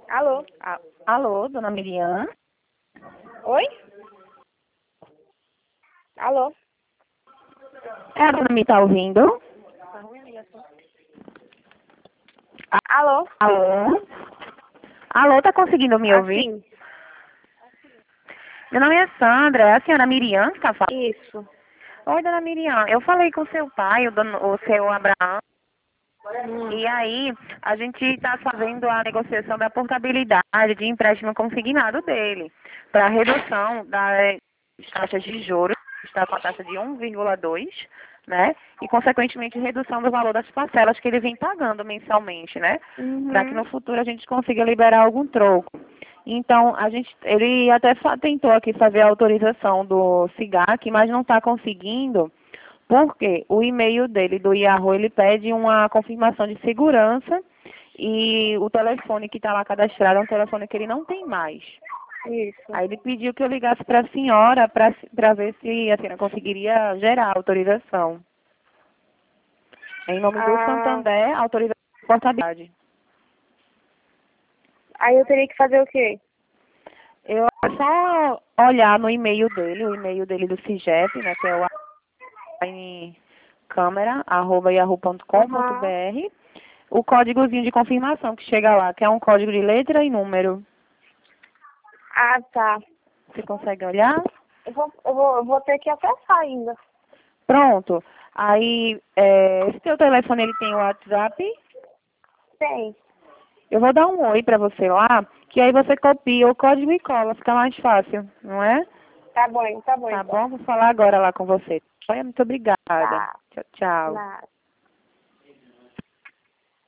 Alô? Alô, dona Miriam? Oi? Alô? A dona Miriam tá ouvindo? Alô? Alô? Alô, tá conseguindo me ouvir? Assim, Meu nome é Sandra, é a senhora Miriam que tá falando? isso. Oi, dona Miriam, eu falei com seu pai, o seu Abraão, Hum. e aí a gente está fazendo a negociação da portabilidade de empréstimo consignado dele, para redução das taxas de juros, está com a taxa de 1,2, né? E, consequentemente, redução do valor das parcelas que ele vem pagando mensalmente, né? Para que Uhum. no futuro a gente consiga liberar algum troco. Então, ele até tentou aqui fazer a autorização do SIGAC, mas não está conseguindo, porque o e-mail dele, do Yahoo, ele pede uma confirmação de segurança e o telefone que está lá cadastrado é um telefone que ele não tem mais. Isso. Aí ele pediu que eu ligasse para a senhora para ver se a senhora conseguiria gerar a autorização. Em nome do Ah, Santander, autorização de portabilidade. aí eu teria que fazer o quê? Eu só olhar no e-mail dele, o e-mail dele do CIGEP, né, que é o Aham. câmera@yahoo.com.br, o códigozinho de confirmação que chega lá, que é um código de letra e número. Ah, tá. Você consegue olhar? Eu vou ter que acessar ainda. Pronto. Aí, esse teu telefone, ele tem o WhatsApp. Tem. Eu vou dar um oi para você lá, que aí você copia o código e cola, fica mais fácil, não é? Tá bom Tá então. bom? Vou falar agora lá com você. Olha, muito obrigada. Tá. Tchau, tchau. Nada.